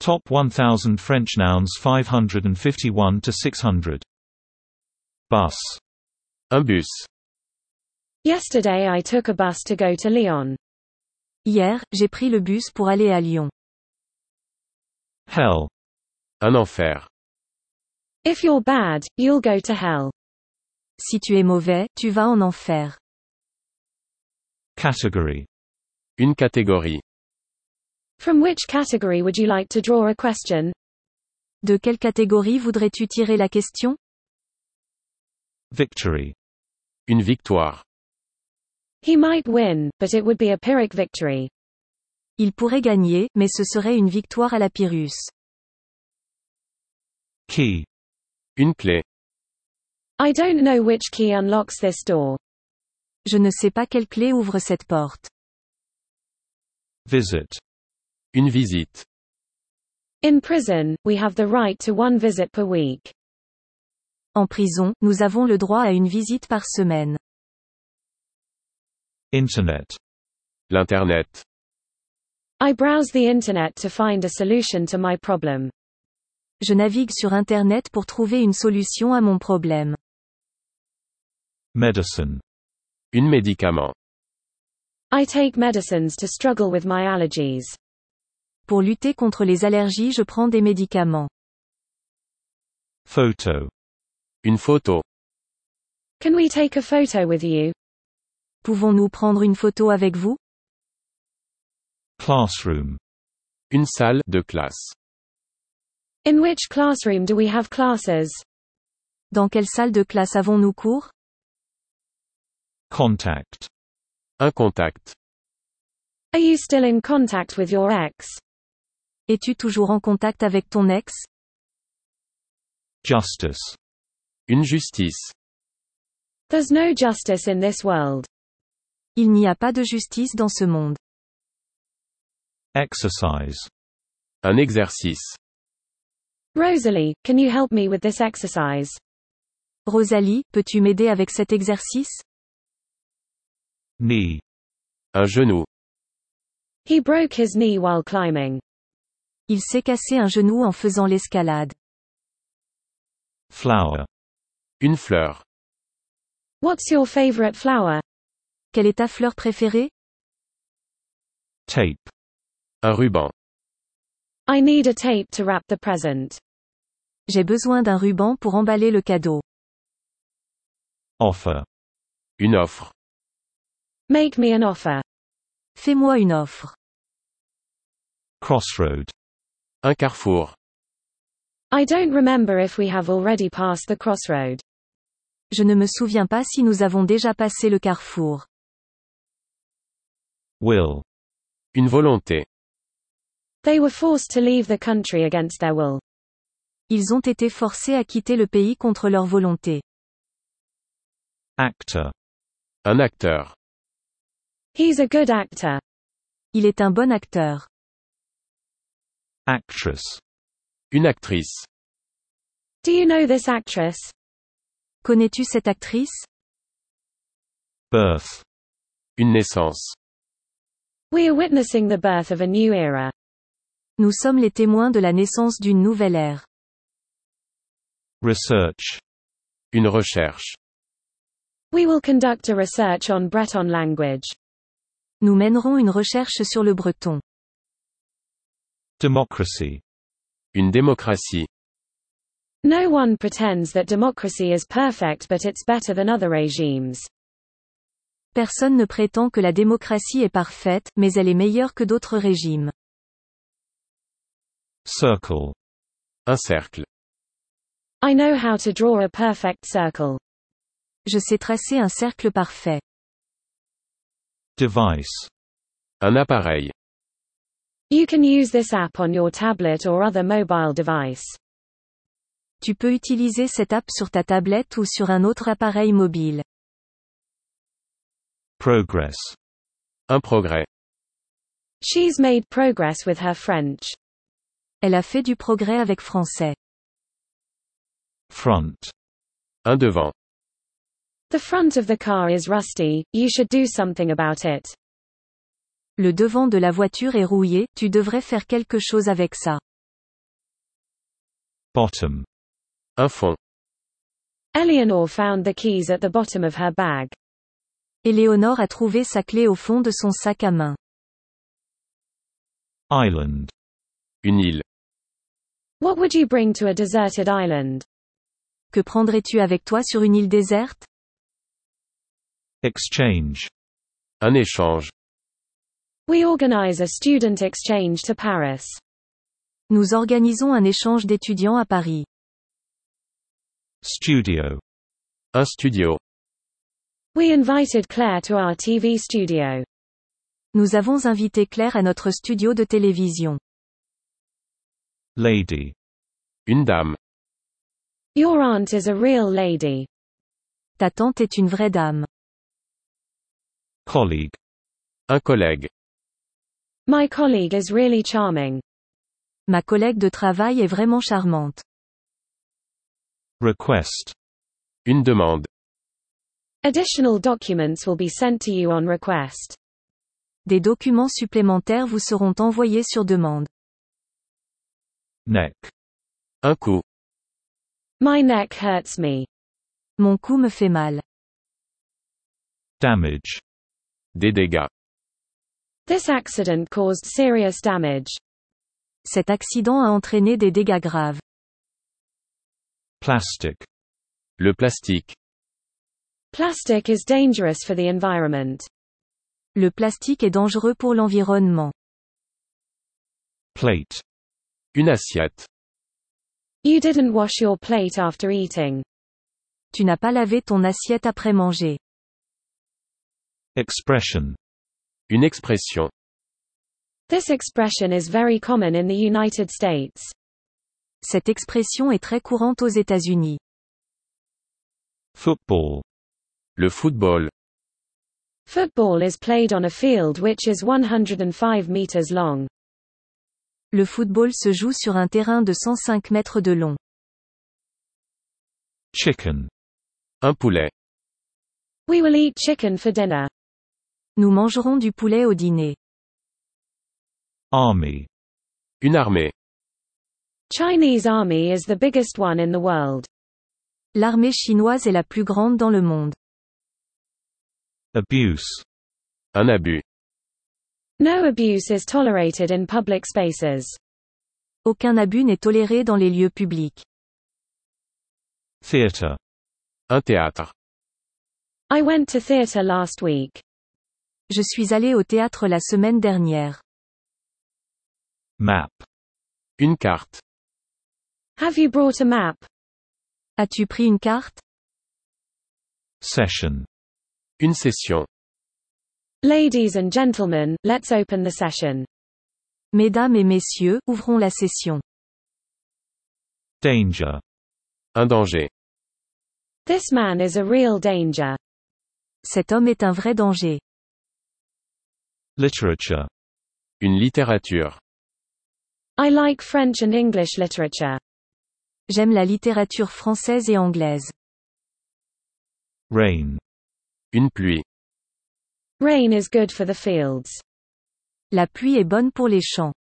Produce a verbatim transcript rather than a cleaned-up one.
Top one thousand French nouns five hundred fifty-one to six hundred. Bus. Un bus. Yesterday I took a bus to go to Lyon. Hier, j'ai pris le bus pour aller à Lyon. Hell. Un enfer. If you're bad, you'll go to hell. Si tu es mauvais, tu vas en enfer. Category. Une catégorie. From which category would you like to draw a question? De quelle catégorie voudrais-tu tirer la question? Victory. Une victoire. He might win, but it would be a Pyrrhic victory. Il pourrait gagner, mais ce serait une victoire à la Pyrrhus. Key. Une clé. I don't know which key unlocks this door. Je ne sais pas quelle clé ouvre cette porte. Visit. Une visite. In prison, we have the right to one visit per week. En prison, nous avons le droit à une visite par semaine. Internet. L'Internet. I browse the internet to find a solution to my problem. Je navigue sur Internet pour trouver une solution à mon problème. Medicine. Une médicament. I take medicines to struggle with my allergies. Pour lutter contre les allergies, je prends des médicaments. Photo. Une photo. Can we take a photo with you? Pouvons-nous prendre une photo avec vous? Classroom. Une salle de classe. In which classroom do we have classes? Dans quelle salle de classe avons-nous cours? Contact. Un contact. Are you still in contact with your ex? Es-tu toujours en contact avec ton ex? Justice. Une justice. There's no justice in this world. Il n'y a pas de justice dans ce monde. Exercise. Un exercice. Rosalie, can you help me with this exercise? Rosalie, peux-tu m'aider avec cet exercice? Knee. Un genou. He broke his knee while climbing. Il s'est cassé un genou en faisant l'escalade. Flower. Une fleur. What's your favorite flower? Quelle est ta fleur préférée? Tape. Un ruban. I need a tape to wrap the present. J'ai besoin d'un ruban pour emballer le cadeau. Offer. Une offre. Make me an offer. Fais-moi une offre. Crossroad. Un carrefour. I don't remember if we have already passed the crossroad. Je ne me souviens pas si nous avons déjà passé le carrefour. Will. Une volonté. They were forced to leave the country against their will. Ils ont été forcés à quitter le pays contre leur volonté. Actor. Un acteur. He's a good actor. Il est un bon acteur. Actress. Une actrice. Do you know this actress? Connais-tu cette actrice? Birth. Une naissance. We are witnessing the birth of a new era. Nous sommes les témoins de la naissance d'une nouvelle ère. Research. Une recherche. We will conduct a research on Breton language. Nous mènerons une recherche sur le breton. Democracy. Une démocratie. No one pretends that democracy is perfect, but it's better than other regimes. Personne ne prétend que la démocratie est parfaite, mais elle est meilleure que d'autres régimes. Circle. Un cercle. I know how to draw a perfect circle. Je sais tracer un cercle parfait. Device. Un appareil. You can use this app on your tablet or other mobile device. Tu peux utiliser cette app sur ta tablette ou sur un autre appareil mobile. Progress. Un progrès. She's made progress with her French. Elle a fait du progrès avec français. Front. Un devant. The front of the car is rusty, you should do something about it. Le devant de la voiture est rouillé, tu devrais faire quelque chose avec ça. Bottom. Un fond. Eleanor found the keys at the bottom of her bag. Éléonore a trouvé sa clé au fond de son sac à main. Island. Une île. What would you bring to a deserted island? Que prendrais-tu avec toi sur une île déserte? Exchange. Un échange. We organize a student exchange to Paris. Nous organisons un échange d'étudiants à Paris. Studio. Un studio. We invited Claire to our T V studio. Nous avons invité Claire à notre studio de télévision. Lady. Une dame. Your aunt is a real lady. Ta tante est une vraie dame. Colleague. Un collègue. My colleague is really charming. Ma collègue de travail est vraiment charmante. Request. Une demande. Additional documents will be sent to you on request. Des documents supplémentaires vous seront envoyés sur demande. Neck. Un coup. My neck hurts me. Mon cou me fait mal. Damage. Des dégâts. This accident caused serious damage. Cet accident a entraîné des dégâts graves. Plastic. Le plastique. Plastic is dangerous for the environment. Le plastique est dangereux pour l'environnement. Plate. Une assiette. You didn't wash your plate after eating. Tu n'as pas lavé ton assiette après manger. Expression. Une expression. This expression is very common in the United States. Cette expression est très courante aux États-Unis. Football. Le football. Football is played on a field which is one hundred five meters long. Le football se joue sur un terrain de cent cinq mètres de long. Chicken. Un poulet. We will eat chicken for dinner. Nous mangerons du poulet au dîner. Army. Une armée. Chinese army is the biggest one in the world. L'armée chinoise est la plus grande dans le monde. Abuse. Un abus. No abuse is tolerated in public spaces. Aucun abus n'est toléré dans les lieux publics. Theatre. Un théâtre. I went to theatre last week. Je suis allé au théâtre la semaine dernière. Map. Une carte. Have you brought a map? As-tu pris une carte? Session. Une session. Ladies and gentlemen, let's open the session. Mesdames et messieurs, ouvrons la session. Danger. Un danger. This man is a real danger. Cet homme est un vrai danger. Literature. Une littérature. I like French and English literature. J'aime la littérature française et anglaise. Rain. Une pluie. Rain is good for the fields. La pluie est bonne pour les champs.